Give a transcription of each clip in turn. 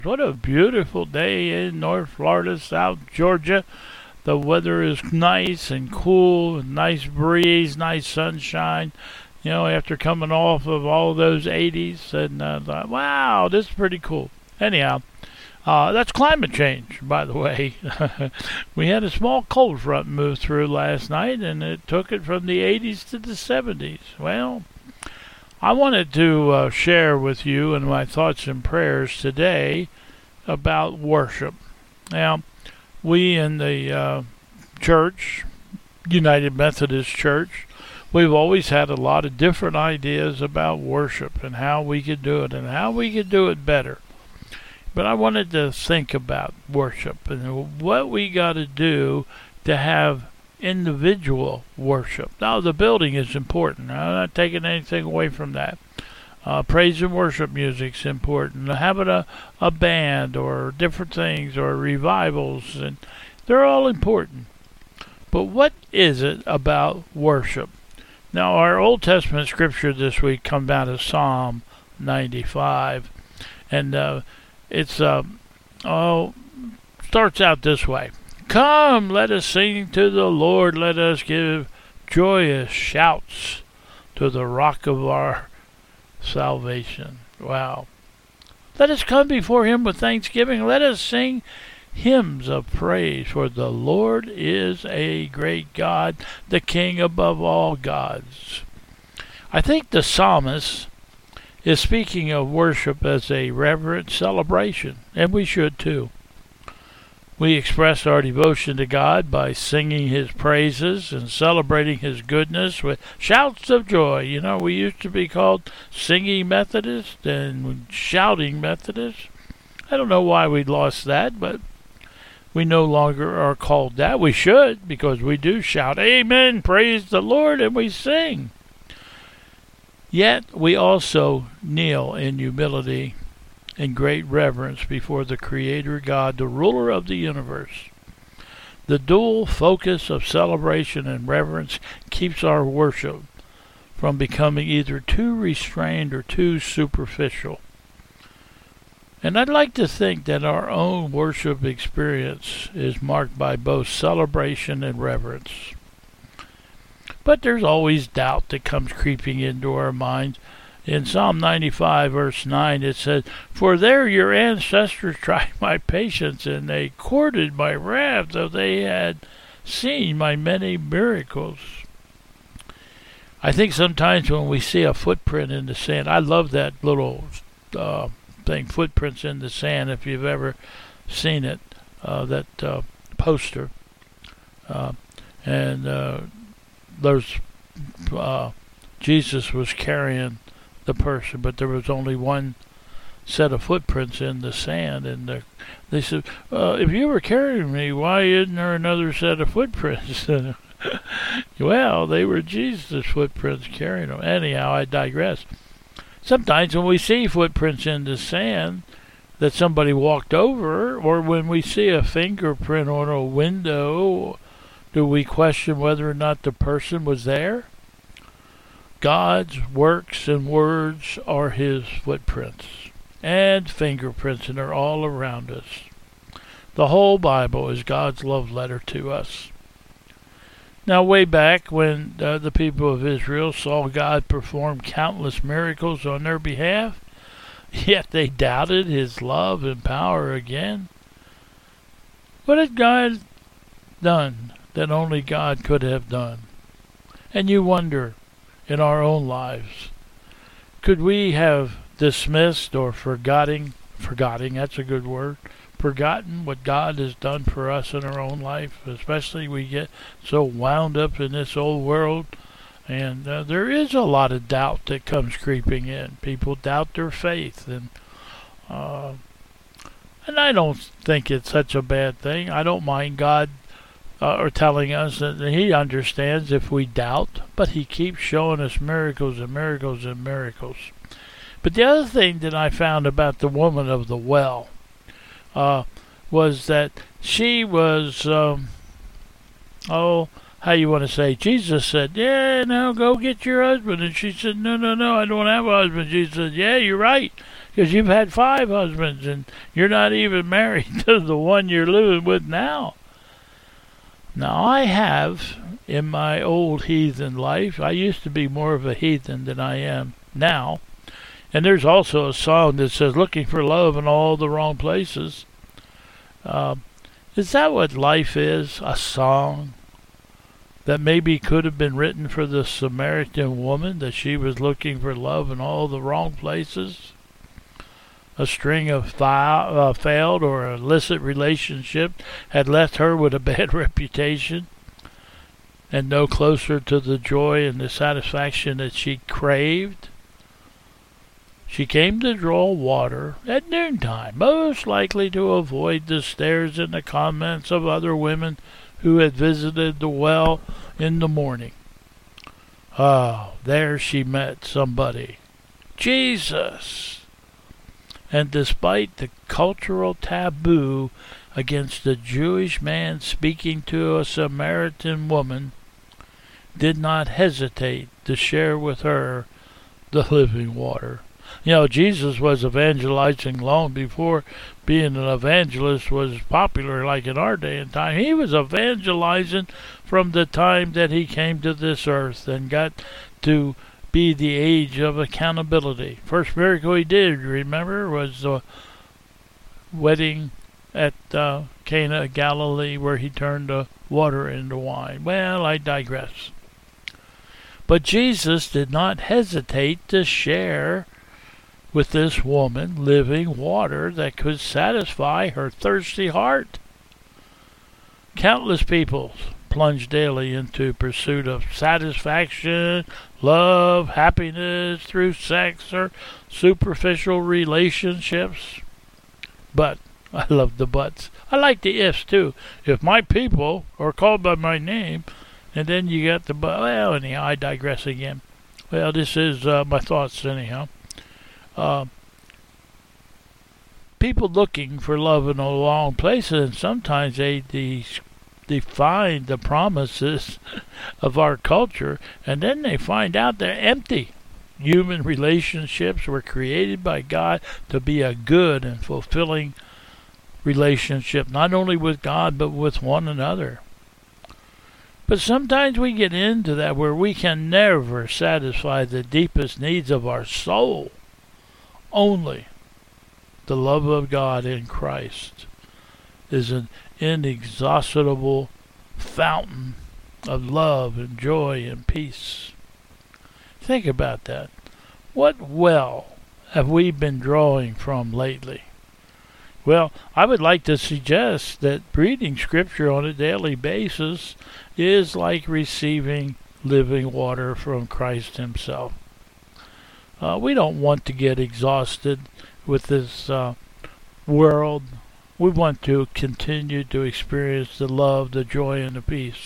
What a beautiful day in North Florida, South Georgia. The weather is nice and cool, nice breeze, nice sunshine. After coming off of all those 80s, and thought, wow, this is pretty cool. Anyhow, that's climate change, by the way. We had a small cold front move through last night, and it took it from the 80s to the 70s. Well, I wanted to share with you and my thoughts and prayers today about worship. Now, we in the church, United Methodist Church, we've always had a lot of different ideas about worship and how we could do it and how we could do it better. But I wanted to think about worship and what we got to do to have individual worship. Now, the building is important. I'm not taking anything away from that. Praise and worship music's important. Having a band or different things or revivals, and they're all important. But what is it about worship? Now, our Old Testament scripture this week comes out of Psalm 95, and it's starts out this way. Come, let us sing to the Lord. Let us give joyous shouts to the rock of our salvation. Wow. Let us come before him with thanksgiving. Let us sing hymns of praise, for the Lord is a great God, the King above all gods. I think the psalmist is speaking of worship as a reverent celebration, and we should too. We express our devotion to God by singing his praises and celebrating his goodness with shouts of joy. We used to be called singing Methodists and shouting Methodists. I don't know why we lost that, but we no longer are called that. We should, because we do shout, Amen, praise the Lord, and we sing. Yet we also kneel in humility and great reverence before the Creator God, the ruler of the universe. The dual focus of celebration and reverence keeps our worship from becoming either too restrained or too superficial. And I'd like to think that our own worship experience is marked by both celebration and reverence. But there's always doubt that comes creeping into our minds. In Psalm 95, verse 9, it says, For there your ancestors tried my patience, and they courted my wrath, though they had seen my many miracles. I think sometimes when we see a footprint in the sand, I love that little thing, footprints in the sand, if you've ever seen it, that poster. And there's Jesus was carrying the person, but there was only one set of footprints in the sand, and they said, if you were carrying me, why isn't there another set of footprints? Well, they were Jesus' footprints carrying them. Anyhow, I digress. Sometimes when we see footprints in the sand that somebody walked over, or when we see a fingerprint on a window, do we question whether or not the person was there? God's works and words are his footprints and fingerprints, and they're all around us. The whole Bible is God's love letter to us. Now, way back when the people of Israel saw God perform countless miracles on their behalf, yet they doubted his love and power again. What had God done that only God could have done? And you wonder, in our own lives, could we have dismissed or forgotten, that's a good word, forgotten what God has done for us in our own life? Especially we get so wound up in this old world, and there is a lot of doubt that comes creeping in. People doubt their faith, and I don't think it's such a bad thing. I don't mind God or telling us that he understands if we doubt, but he keeps showing us miracles and miracles and miracles. But the other thing that I found about the woman of the well was that she was, how you want to say, Jesus said, yeah, now go get your husband. And she said, no, I don't have a husband. Jesus said, yeah, you're right. because you've had 5 husbands and you're not even married to the one you're living with now. Now, I have, in my old heathen life, I used to be more of a heathen than I am now. And there's also a song that says, looking for love in all the wrong places. Is that what life is? A song that maybe could have been written for the Samaritan woman, that she was looking for love in all the wrong places? A string of failed or illicit relationship had left her with a bad reputation and no closer to the joy and the satisfaction that she craved. She came to draw water at noontime, most likely to avoid the stares and the comments of other women who had visited the well in the morning. Oh, there she met somebody. Jesus! And despite the cultural taboo against a Jewish man speaking to a Samaritan woman, did not hesitate to share with her the living water. You know, Jesus was evangelizing long before being an evangelist was popular like in our day and time. He was evangelizing from the time that he came to this earth and got to be the age of accountability. First miracle he did, remember, was the wedding at Cana of Galilee, where he turned the water into wine. Well, I digress. But Jesus did not hesitate to share with this woman living water that could satisfy her thirsty heart. Countless people plunge daily into pursuit of satisfaction, love, happiness through sex or superficial relationships. But, I love the buts. I like the ifs too. If my people are called by my name, and then you got the but. Well, anyhow, I digress again. Well, this is my thoughts anyhow. People looking for love in the wrong places, and sometimes they define the promises of our culture, and then they find out they're empty. Human relationships were created by God to be a good and fulfilling relationship, not only with God, but with one another. But sometimes we get into that where we can never satisfy the deepest needs of our soul. Only the love of God in Christ is an inexhaustible fountain of love and joy and peace. Think about that. What well have we been drawing from lately? Well, I would like to suggest that reading Scripture on a daily basis is like receiving living water from Christ Himself. We don't want to get exhausted with this world. We want to continue to experience the love, the joy, and the peace.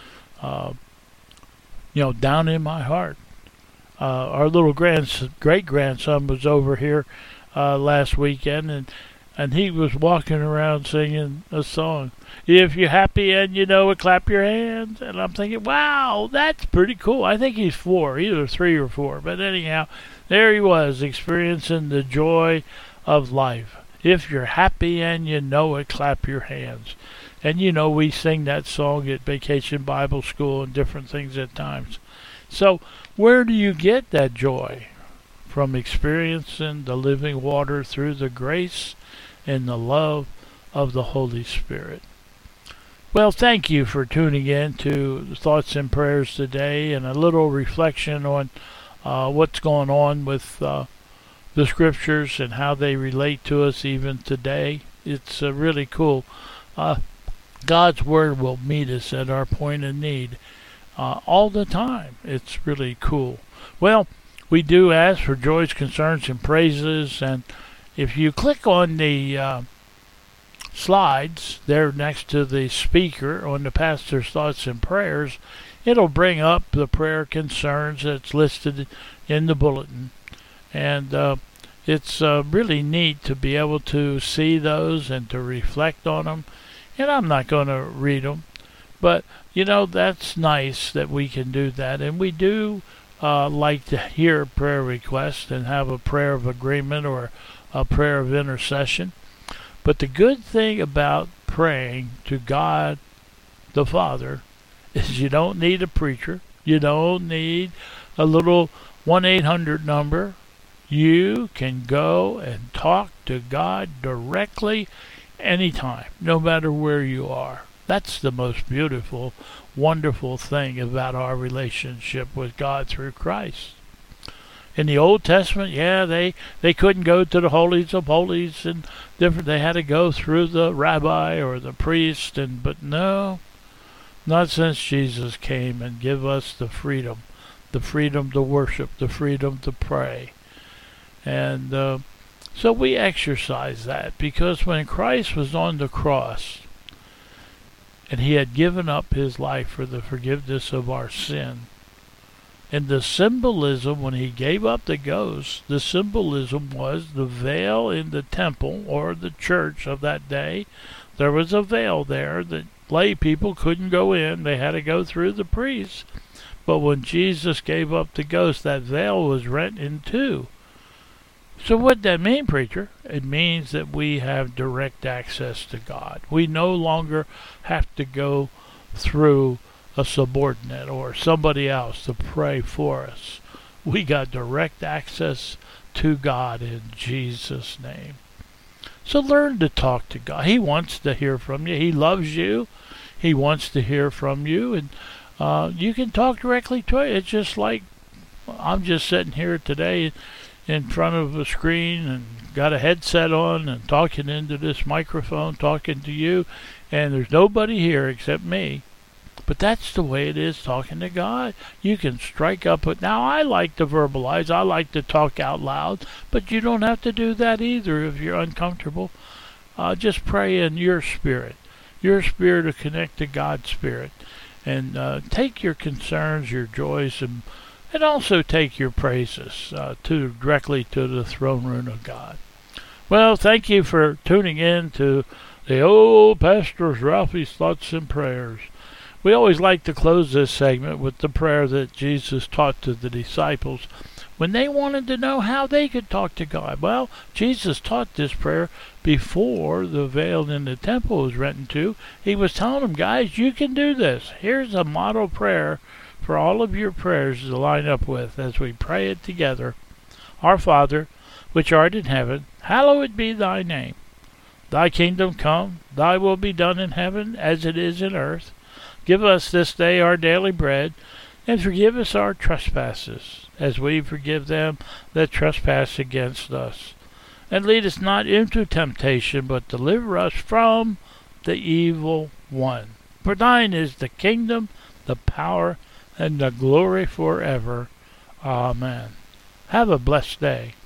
Down in my heart. Our little great-grandson was over here last weekend, and he was walking around singing a song. If you're happy and you know it, clap your hands. And I'm thinking, wow, that's pretty cool. I think he's 4, either 3 or 4. But anyhow, there he was, experiencing the joy of life. If you're happy and you know it, clap your hands. And we sing that song at Vacation Bible School and different things at times. So where do you get that joy? From experiencing the living water through the grace and the love of the Holy Spirit. Well, thank you for tuning in to Thoughts and Prayers today, and a little reflection on what's going on with the Scriptures and how they relate to us even today. It's really cool. God's Word will meet us at our point of need all the time. It's really cool. Well, we do ask for joys, concerns, and praises, and if you click on the slides there next to the speaker on the pastor's thoughts and prayers, it'll bring up the prayer concerns that's listed in the bulletin. And it's really neat to be able to see those and to reflect on them. And I'm not going to read them, but that's nice that we can do that. And we do like to hear prayer requests and have a prayer of agreement or a prayer of intercession. But the good thing about praying to God the Father is you don't need a preacher. You don't need a little 1-800 number. You can go and talk to God directly anytime, no matter where you are. That's the most beautiful, wonderful thing about our relationship with God through Christ. In the Old Testament, they couldn't go to the holies of holies and different. They had to go through the rabbi or the priest, but no, not since Jesus came and give us the freedom to worship, the freedom to pray. And so we exercise that, because when Christ was on the cross and he had given up his life for the forgiveness of our sin, and the symbolism when he gave up the ghost, the symbolism was the veil in the temple or the church of that day. There was a veil there that lay people couldn't go in. They had to go through the priests. But when Jesus gave up the ghost, that veil was rent in two. So what does that mean, preacher? It means that we have direct access to God. We no longer have to go through a subordinate or somebody else to pray for us. We got direct access to God in Jesus' name. So learn to talk to God. He wants to hear from you. He loves you. He wants to hear from you. And you can talk directly to it. It's just like I'm just sitting here today in front of a screen and got a headset on and talking into this microphone, talking to you, and there's nobody here except me. But that's the way it is talking to God. You can strike up it. Now, I like to verbalize. I like to talk out loud. But you don't have to do that either if you're uncomfortable. Just pray in your spirit. Your spirit to connect to God's spirit. And take your concerns, your joys, and also take your praises directly to the throne room of God. Well, thank you for tuning in to the old Pastor Ralphie's Thoughts and Prayers. We always like to close this segment with the prayer that Jesus taught to the disciples when they wanted to know how they could talk to God. Well, Jesus taught this prayer before the veil in the temple was rent in two. He was telling them, guys, you can do this. Here's a model prayer for all of your prayers to line up with as we pray it together. Our Father, which art in heaven, hallowed be thy name. Thy kingdom come, thy will be done in heaven as it is in earth. Give us this day our daily bread, and forgive us our trespasses, as we forgive them that trespass against us. And lead us not into temptation, but deliver us from the evil one. For thine is the kingdom, the power, and the glory forever. Amen. Have a blessed day.